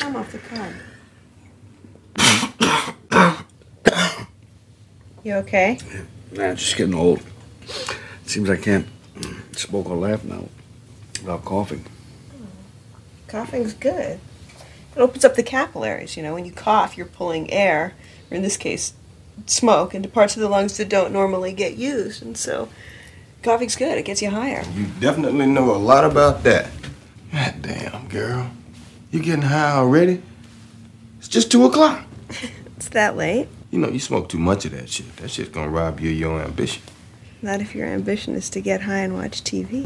foam off the card. You okay? Nah, just getting old. Seems I can't smoke or laugh now without coughing. Coughing's good. It opens up the capillaries, you know. When you cough, you're pulling air, or in this case, smoke, into parts of the lungs that don't normally get used. And so, coughing's good. It gets you higher. You definitely know a lot about that. God damn, girl. You getting high already? It's just 2 o'clock. It's that late. You know, you smoke too much of that shit. That shit's gonna rob you of your ambition. Not if your ambition is to get high and watch TV.